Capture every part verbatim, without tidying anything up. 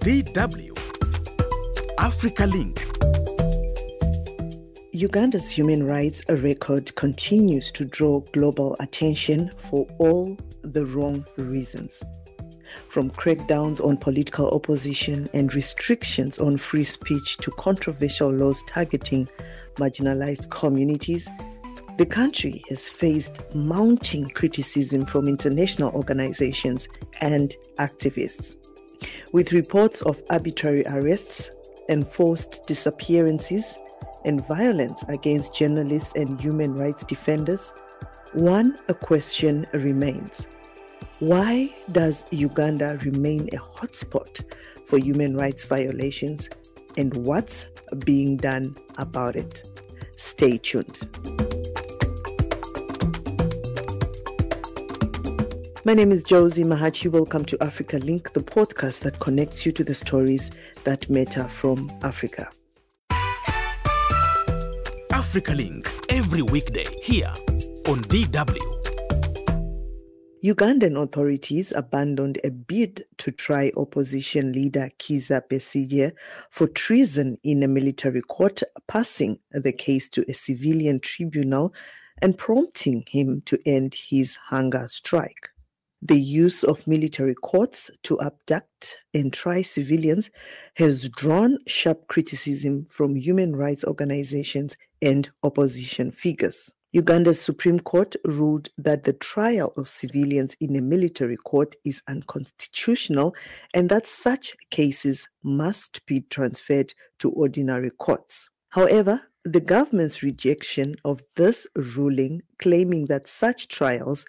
D W Africa Link. Uganda's human rights record continues to draw global attention for all the wrong reasons. From crackdowns on political opposition and restrictions on free speech to controversial laws targeting marginalized communities, the country has faced mounting criticism from international organizations and activists. With reports of arbitrary arrests, enforced disappearances, and violence against journalists and human rights defenders, one question remains. Why does Uganda remain a hotspot for human rights violations, and what's being done about it? Stay tuned. My name is Josie Mahachi. Welcome to Africa Link, the podcast that connects you to the stories that matter from Africa. Africa Link, every weekday here on D W. Ugandan authorities abandoned a bid to try opposition leader Kizza Besigye for treason in a military court, passing the case to a civilian tribunal and prompting him to end his hunger strike. The use of military courts to abduct and try civilians has drawn sharp criticism from human rights organizations and opposition figures. Uganda's Supreme Court ruled that the trial of civilians in a military court is unconstitutional and that such cases must be transferred to ordinary courts. However, the government's rejection of this ruling, claiming that such trials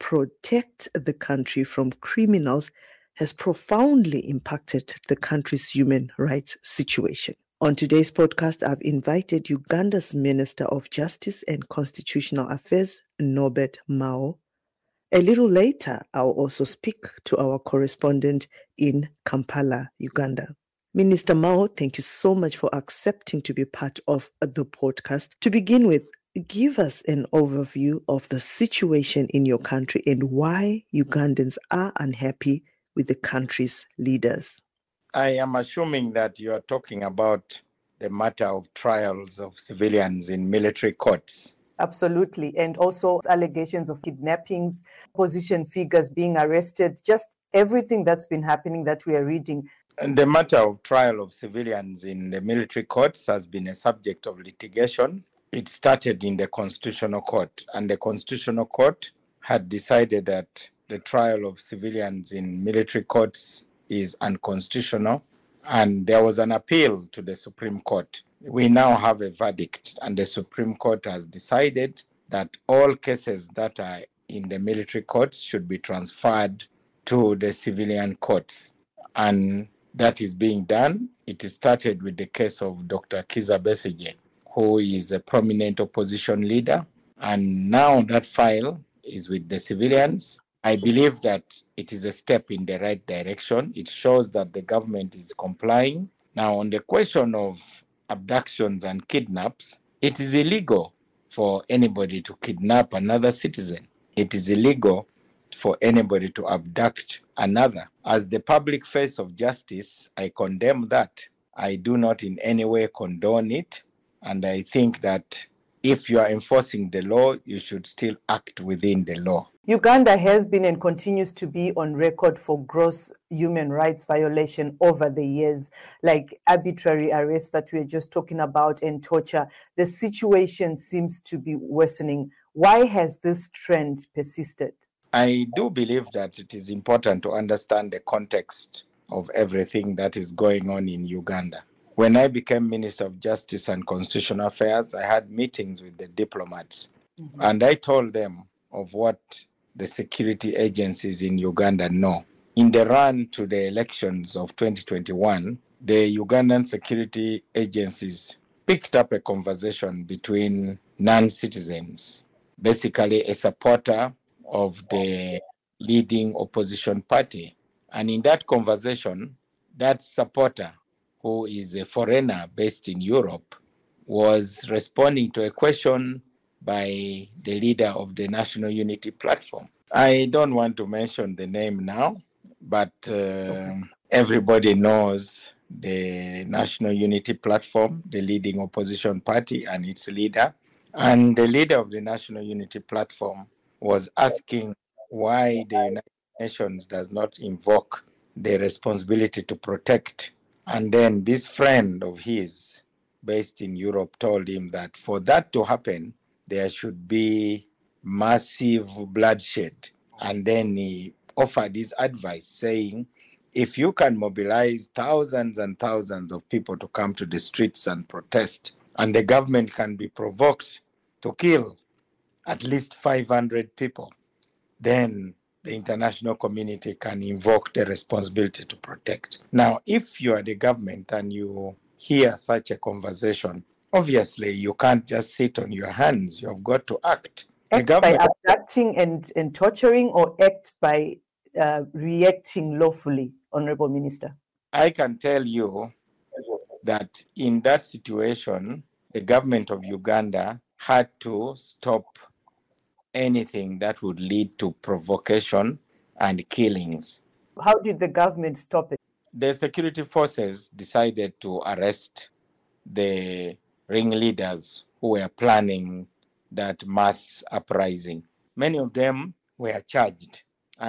protect the country from criminals, has profoundly impacted the country's human rights situation. On today's podcast, I've invited Uganda's Minister of Justice and Constitutional Affairs, Norbert Mao. A little later, I'll also speak to our correspondent in Kampala, Uganda. Minister Mao, thank you so much for accepting to be part of the podcast. To begin with, give us an overview of the situation in your country and why Ugandans are unhappy with the country's leaders. I am assuming that you are talking about the matter of trials of civilians in military courts. Absolutely. And also allegations of kidnappings, opposition figures being arrested, just everything that's been happening that we are reading. And the matter of trial of civilians in the military courts has been a subject of litigation. It started in the Constitutional Court, and the Constitutional Court had decided that the trial of civilians in military courts is unconstitutional, and there was an appeal to the Supreme Court. We now have a verdict, and the Supreme Court has decided that all cases that are in the military courts should be transferred to the civilian courts, and that is being done. It started with the case of Doctor Kizza Besigye, who is a prominent opposition leader, and now that file is with the civilians. I believe that it is a step in the right direction. It shows that the government is complying. Now, on the question of abductions and kidnaps, it is illegal for anybody to kidnap another citizen. It is illegal for anybody to abduct another. As the public face of justice, I condemn that. I do not in any way condone it. And I think that if you are enforcing the law, you should still act within the law. Uganda has been and continues to be on record for gross human rights violation over the years, like arbitrary arrests that we are just talking about and torture. The situation seems to be worsening. Why has this trend persisted? I do believe that it is important to understand the context of everything that is going on in Uganda. When I became Minister of Justice and Constitutional Affairs, I had meetings with the diplomats, mm-hmm. and I told them of what the security agencies in Uganda know. In the run to the elections of twenty twenty-one, the Ugandan security agencies picked up a conversation between non-citizens, basically a supporter of the leading opposition party. And in that conversation, that supporter, who is a foreigner based in Europe, was responding to a question by the leader of the National Unity Platform. I don't want to mention the name now, but uh, okay. Everybody knows the National Unity Platform, the leading opposition party, and its leader. And the leader of the National Unity Platform was asking why the United Nations does not invoke the responsibility to protect. And then this friend of his based in Europe told him that for that to happen, there should be massive bloodshed. And then he offered his advice saying, if you can mobilize thousands and thousands of people to come to the streets and protest, and the government can be provoked to kill at least five hundred people, then the international community can invoke the responsibility to protect. Now, if you are the government and you hear such a conversation, obviously you can't just sit on your hands. You have got to act. Act the government, by abducting and, and torturing, or act by uh, reacting lawfully, Honorable Minister? I can tell you that in that situation, the government of Uganda had to stop anything that would lead to provocation and killings. How did the government stop it? The security forces decided to arrest the ringleaders who were planning that mass uprising. Many of them were charged,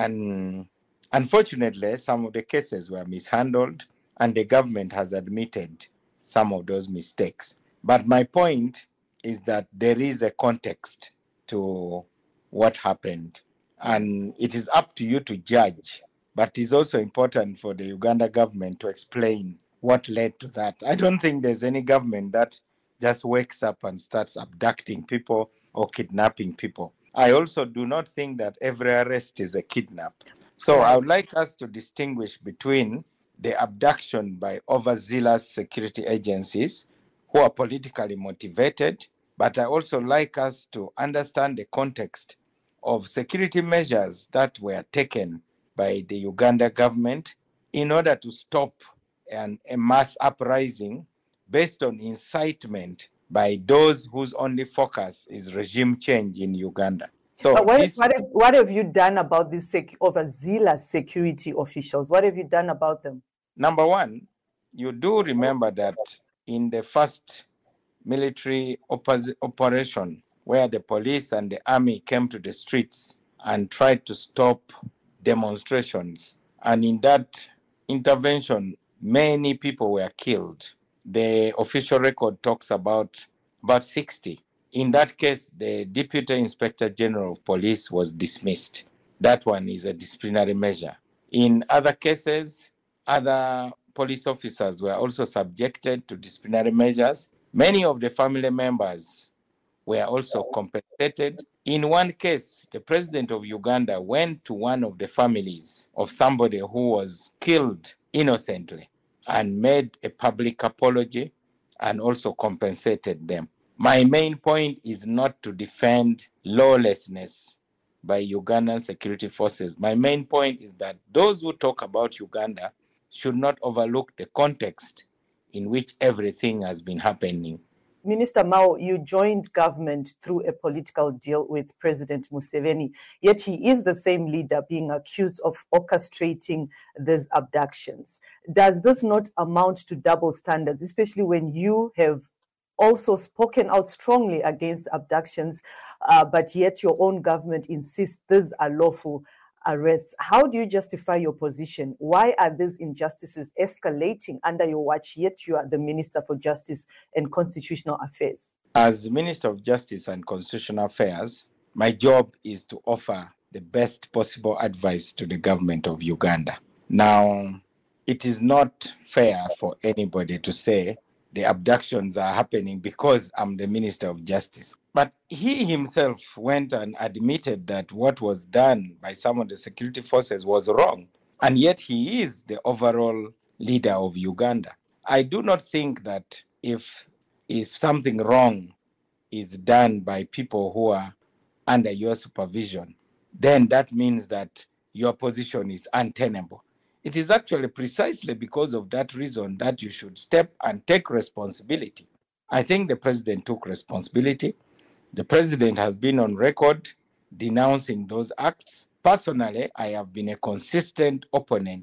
and unfortunately, some of the cases were mishandled, and the government has admitted some of those mistakes. But my point is that there is a context to what happened, and it is up to you to judge. But it's also important for the Uganda government to explain what led to that. I don't think there's any government that just wakes up and starts abducting people or kidnapping people. I also do not think that every arrest is a kidnap. So I would like us to distinguish between the abduction by overzealous security agencies who are politically motivated, but I also like us to understand the context of security measures that were taken by the Uganda government in order to stop an, a mass uprising based on incitement by those whose only focus is regime change in Uganda. So but what, this, what, have, what have you done about these sec- overzealous security officials? What have you done about them? Number one, you do remember that in the first military oppos- operation where the police and the army came to the streets and tried to stop demonstrations, and in that intervention, many people were killed. The official record talks about about sixty. In that case, the Deputy Inspector General of Police was dismissed. That one is a disciplinary measure. In other cases, other police officers were also subjected to disciplinary measures. Many of the family members were also compensated. In one case, the president of Uganda went to one of the families of somebody who was killed innocently and made a public apology and also compensated them. My main point is not to defend lawlessness by Ugandan security forces. My main point is that those who talk about Uganda should not overlook the context in which everything has been happening. Minister Mao, you joined government through a political deal with President Museveni, yet he is the same leader being accused of orchestrating these abductions. Does this not amount to double standards, especially when you have also spoken out strongly against abductions, uh, but yet your own government insists these are lawful arrests? How do you justify your position? Why are these injustices escalating under your watch, yet you are the Minister for Justice and Constitutional Affairs? As the Minister of Justice and Constitutional Affairs, my job is to offer the best possible advice to the government of Uganda. Now, it is not fair for anybody to say the abductions are happening because I'm the Minister of Justice. But he himself went and admitted that what was done by some of the security forces was wrong. And yet he is the overall leader of Uganda. I do not think that if, if something wrong is done by people who are under your supervision, then that means that your position is untenable. It is actually precisely because of that reason that you should step and take responsibility. I think the president took responsibility. The president has been on record denouncing those acts. Personally, I have been a consistent opponent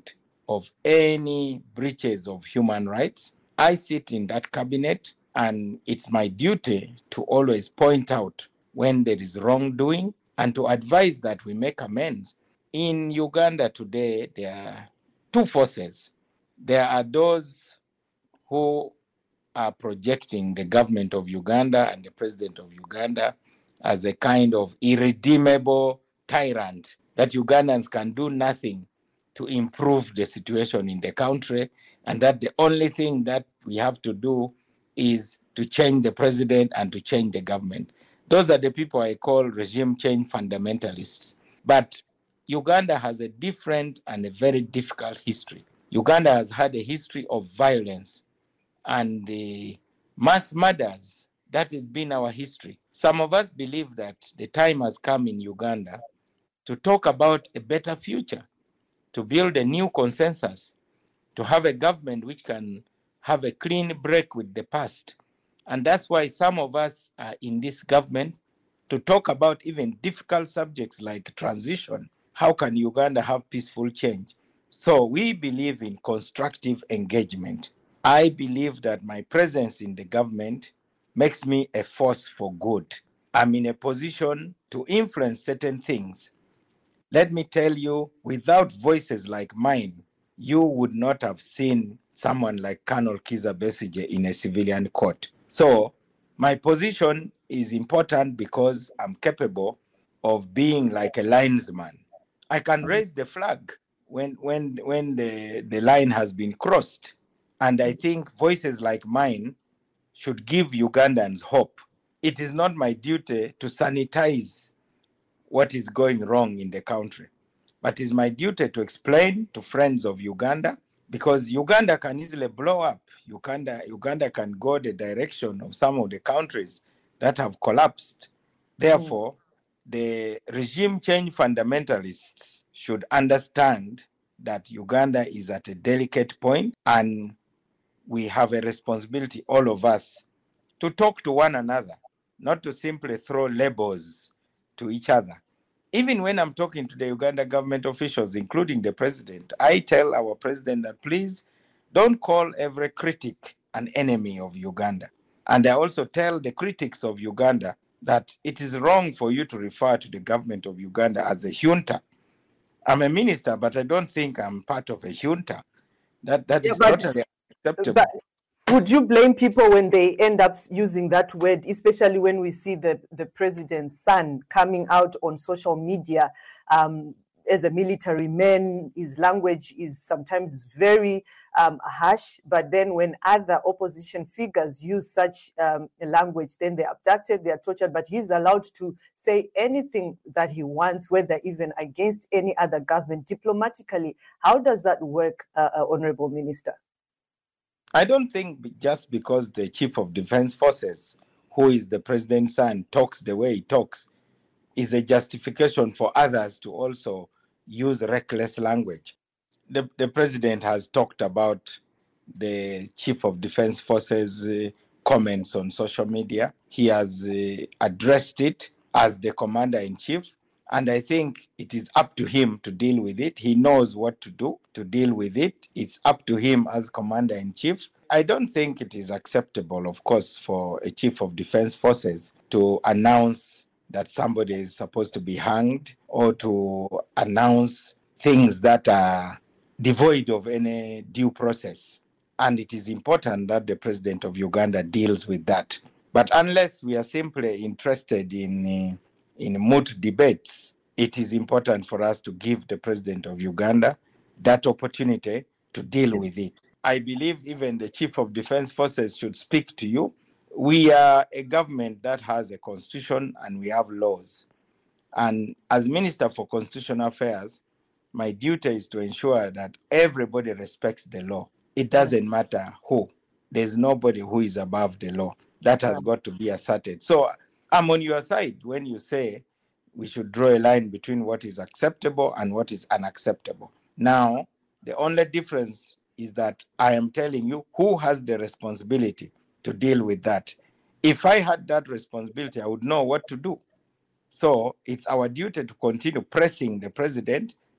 of any breaches of human rights. I sit in that cabinet, and it's my duty to always point out when there is wrongdoing and to advise that we make amends. In Uganda today, there are two forces. There are those who are projecting the government of Uganda and the president of Uganda as a kind of irredeemable tyrant, that Ugandans can do nothing to improve the situation in the country, and that the only thing that we have to do is to change the president and to change the government. Those are the people I call regime change fundamentalists. But Uganda has a different and a very difficult history. Uganda has had a history of violence and the mass murders. That has been our history. Some of us believe that the time has come in Uganda to talk about a better future, to build a new consensus, to have a government which can have a clean break with the past. And that's why some of us are in this government to talk about even difficult subjects like transition. How can Uganda have peaceful change? So we believe in constructive engagement. I believe that my presence in the government makes me a force for good. I'm in a position to influence certain things. Let me tell you, without voices like mine, you would not have seen someone like Colonel Kizza Besigye in a civilian court. So my position is important because I'm capable of being like a linesman. I can raise the flag when, when, when the, the line has been crossed. And I think voices like mine should give Ugandans hope. It is not my duty to sanitize what is going wrong in the country, but it's my duty to explain to friends of Uganda, because Uganda can easily blow up. Uganda, Uganda can go the direction of some of the countries that have collapsed. Therefore, mm. the regime change fundamentalists should understand that Uganda is at a delicate point, and we have a responsibility, all of us, to talk to one another, not to simply throw labels to each other. Even when I'm talking to the Uganda government officials, including the president, I tell our president that please don't call every critic an enemy of Uganda. And I also tell the critics of Uganda that it is wrong for you to refer to the government of Uganda as a junta. I'm a minister, but I don't think I'm part of a junta. That, that yeah, is but, totally unacceptable. But would you blame people when they end up using that word, especially when we see the, the president's son coming out on social media um, as a military man? His language is sometimes very um, harsh, but then when other opposition figures use such um, language, then they're abducted, they're tortured, but he's allowed to say anything that he wants, whether even against any other government diplomatically. How does that work, uh, uh, Honorable Minister? I don't think just because the Chief of Defense Forces, who is the president's son, talks the way he talks, is a justification for others to also use reckless language. The, the president has talked about the Chief of Defense Forces' uh, comments on social media. He has uh, addressed it as the commander-in-chief, and I think it is up to him to deal with it. He knows what to do to deal with it. It's up to him as commander-in-chief. I don't think it is acceptable, of course, for a Chief of Defense Forces to announce that somebody is supposed to be hanged, or to announce things that are devoid of any due process. And it is important that the president of Uganda deals with that. But unless we are simply interested in, uh, in moot debates, it is important for us to give the president of Uganda that opportunity to deal with it. I believe even the Chief of Defense Forces should speak to you. We are a government that has a constitution and we have laws. And as Minister for Constitutional Affairs, my duty is to ensure that everybody respects the law. It doesn't matter who. There's nobody who is above the law. That has got to be asserted. So I'm on your side when you say we should draw a line between what is acceptable and what is unacceptable. Now, the only difference is that I am telling you who has the responsibility to deal with that. If I had that responsibility, I would know what to do. So it's our duty to continue pressing the president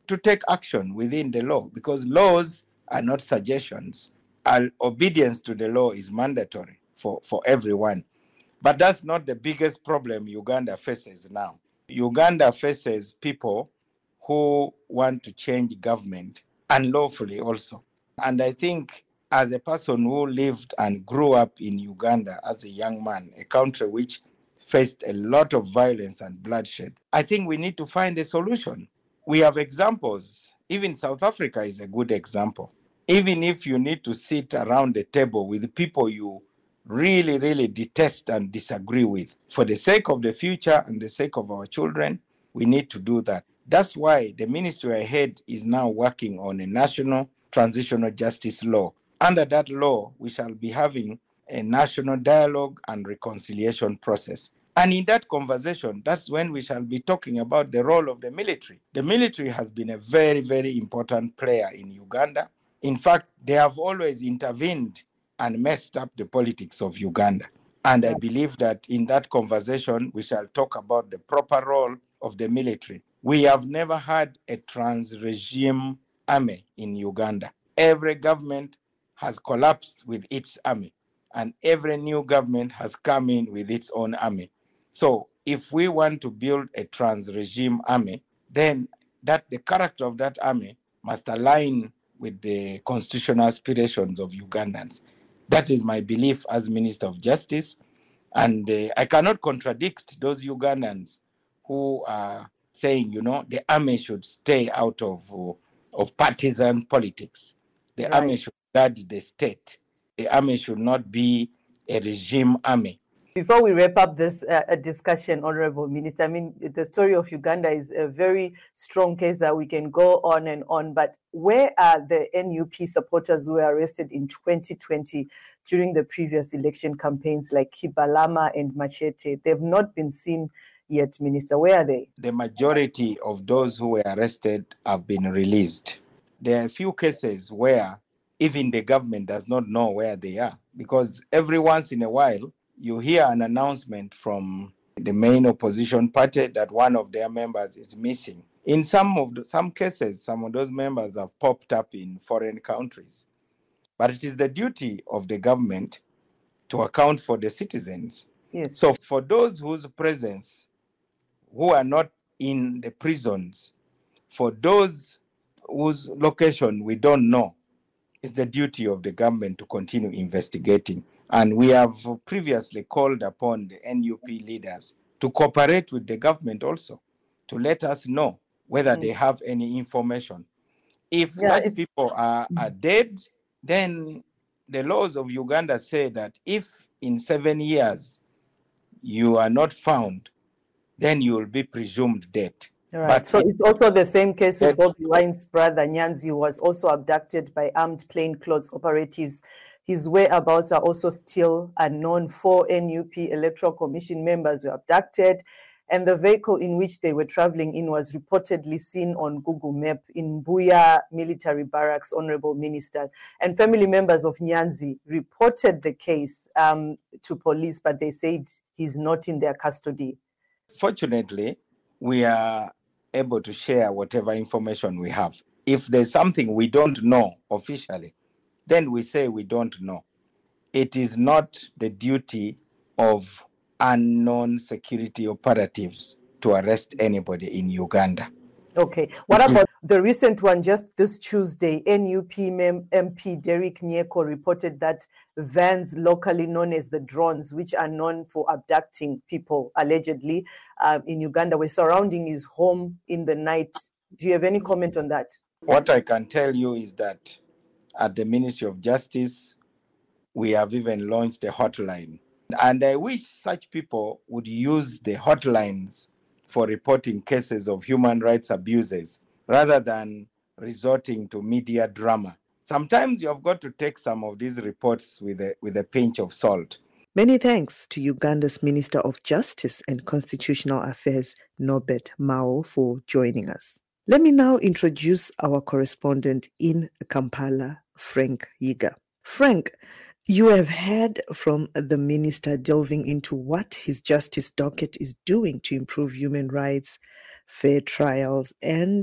to take action within the law, because laws are not suggestions. And obedience to the law is mandatory for, for everyone. But that's not the biggest problem Uganda faces now. Uganda faces people who want to change government unlawfully also. And I think as a person who lived and grew up in Uganda as a young man, a country which faced a lot of violence and bloodshed, I think we need to find a solution. We have examples. Even South Africa is a good example. Even if you need to sit around the table with people you really, really detest and disagree with, for the sake of the future and the sake of our children, we need to do that. That's why the ministry ahead is now working on a national transitional justice law. Under that law, we shall be having a national dialogue and reconciliation process. And in that conversation, that's when we shall be talking about the role of the military. The military has been a very, very important player in Uganda. In fact, they have always intervened and messed up the politics of Uganda. And I believe that in that conversation, we shall talk about the proper role of the military. We have never had a trans-regime army in Uganda. Every government has collapsed with its army, and every new government has come in with its own army. So if we want to build a trans-regime army, then that the character of that army must align with the constitutional aspirations of Ugandans. That is my belief as Minister of Justice. And uh, I cannot contradict those Ugandans who are saying, you know, the army should stay out of, uh, of partisan politics. The Right. army should guard the state. The army should not be a regime army. Before we wrap up this uh, discussion, Honorable Minister, I mean, the story of Uganda is a very strong case that we can go on and on, but where are the N U P supporters who were arrested in twenty twenty during the previous election campaigns like Kibalama and Machete? They've not been seen yet, Minister. Where are they? The majority of those who were arrested have been released. There are a few cases where even the government does not know where they are, because every once in a while, you hear an announcement from the main opposition party that one of their members is missing. In some of the, some cases, some of those members have popped up in foreign countries. But it is the duty of the government to account for the citizens. Yes. So for those whose presence, who are not in the prisons, for those whose location we don't know, it's the duty of the government to continue investigating. And we have previously called upon the N U P leaders to cooperate with the government also, to let us know whether mm. they have any information. If yeah, such people are, are dead, then the laws of Uganda say that if in seven years you are not found, then you will be presumed dead. Right. But so it's also the same case with Bobi Wine's brother Nyanzi, who was also abducted by armed plainclothes operatives. His whereabouts are also still unknown. Four N U P Electoral Commission members were abducted, and the vehicle in which they were traveling in was reportedly seen on Google Map in Buya military barracks, Honorable Minister. And family members of Nyanzi reported the case um, to police, but they said he's not in their custody. Fortunately, we are able to share whatever information we have. If there's something we don't know officially, then we say we don't know. It is not the duty of unknown security operatives to arrest anybody in Uganda. Okay. What it about is- the recent one just this Tuesday? N U P M P Derek Nyeko reported that vans locally known as the drones, which are known for abducting people allegedly uh, in Uganda, were surrounding his home in the night. Do you have any comment on that? What I can tell you is that at the Ministry of Justice, we have even launched a hotline. And I wish such people would use the hotlines for reporting cases of human rights abuses rather than resorting to media drama. Sometimes you have got to take some of these reports with a, with a pinch of salt. Many thanks to Uganda's Minister of Justice and Constitutional Affairs, Norbert Mao, for joining us. Let me now introduce our correspondent in Kampala, Frank Yiga. Frank, you have heard from the minister delving into what his justice docket is doing to improve human rights, fair trials, and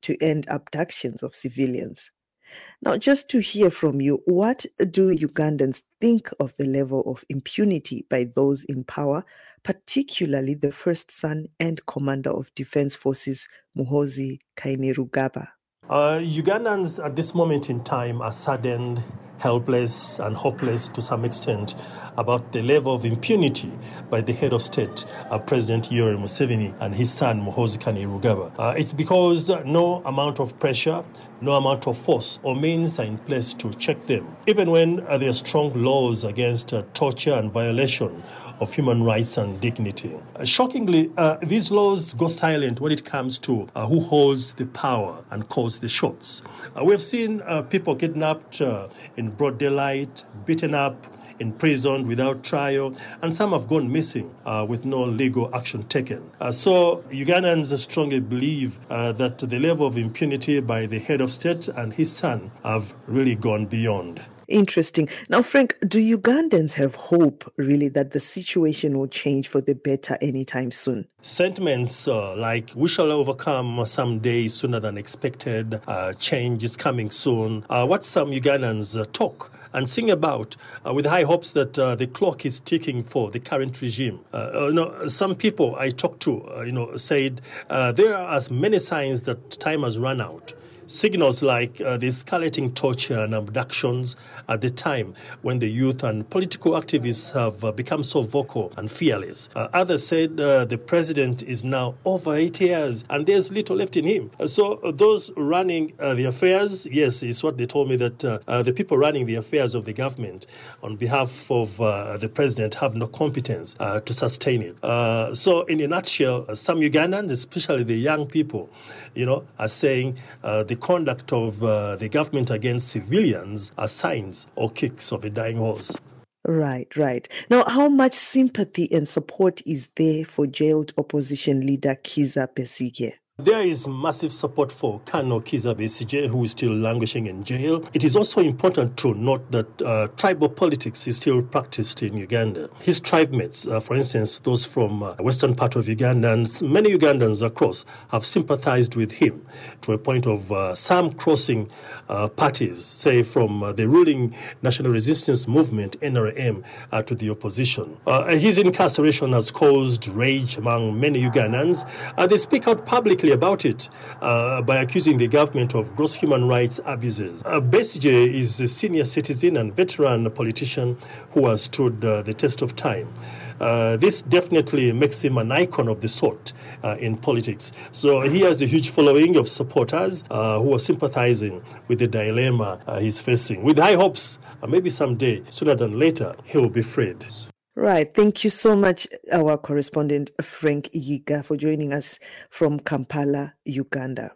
to end abductions of civilians. Now, just to hear from you, what do Ugandans think of the level of impunity by those in power, particularly the first son and commander of Defense Forces, Muhoozi Kainerugaba? Uh, Ugandans at this moment in time are saddened, helpless and hopeless to some extent about the level of impunity by the head of state, uh, President Yoweri Museveni, and his son Muhoozi Kainerugaba. Uh, it's because no amount of pressure, no amount of force or means are in place to check them, even when uh, there are strong laws against uh, torture and violation of human rights and dignity. Uh, shockingly, uh, these laws go silent when it comes to uh, who holds the power and calls the shots. Uh, we have seen uh, people kidnapped uh, in broad daylight, beaten up, imprisoned without trial, and some have gone missing uh, with no legal action taken. Uh, so Ugandans strongly believe uh, that the level of impunity by the head of state and his son have really gone beyond. Interesting. Now, Frank, do Ugandans have hope, really, that the situation will change for the better anytime soon? Sentiments uh, like we shall overcome someday sooner than expected, uh, change is coming soon, uh, what some Ugandans uh, talk and sing about uh, with high hopes that uh, the clock is ticking for the current regime. Uh, you know, some people I talked to, uh, you know, said uh, there are as many signs that time has run out. Signals like uh, the escalating torture and abductions at the time when the youth and political activists have uh, become so vocal and fearless. Uh, others said uh, the president is now over eight years and there's little left in him. Uh, so uh, those running uh, the affairs, yes, it's what they told me, that uh, uh, the people running the affairs of the government on behalf of uh, the president have no competence uh, to sustain it. Uh, so in a nutshell, uh, some Ugandans, especially the young people, you know, are saying uh, the The conduct of uh, the government against civilians are signs or kicks of a dying horse. Right, right. Now, how much sympathy and support is there for jailed opposition leader Kizza Besigye? There is massive support for Colonel Kizza Besigye, who is still languishing in jail. It is also important to note that uh, tribal politics is still practiced in Uganda. His tribe mates, uh, for instance, those from uh, western part of Uganda, and many Ugandans across have sympathized with him to a point of uh, some crossing uh, parties, say from uh, the ruling National Resistance Movement, N R M, uh, to the opposition. Uh, his incarceration has caused rage among many Ugandans. Uh, they speak out publicly about it uh, by accusing the government of gross human rights abuses. Uh, Besigye is a senior citizen and veteran politician who has stood uh, the test of time. Uh, this definitely makes him an icon of the sort uh, in politics. So he has a huge following of supporters uh, who are sympathizing with the dilemma uh, he's facing. With high hopes, uh, maybe someday, sooner than later, he will be freed. Right. Thank you so much, our correspondent Frank Yiga, for joining us from Kampala, Uganda.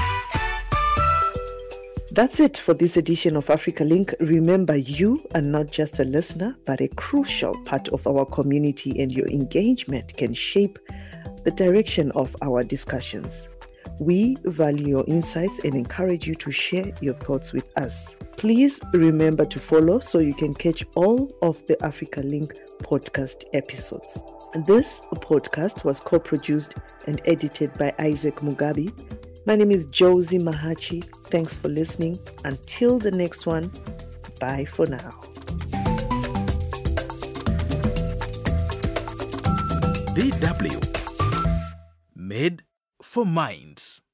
That's it for this edition of Africa Link. Remember, you are not just a listener, but a crucial part of our community, and your engagement can shape the direction of our discussions. We value your insights and encourage you to share your thoughts with us. Please remember to follow so you can catch all of the Africa Link podcast episodes. This podcast was co-produced and edited by Isaac Mugabi. My name is Josie Mahachi. Thanks for listening. Until the next one, bye for now. D W. Made for Minds.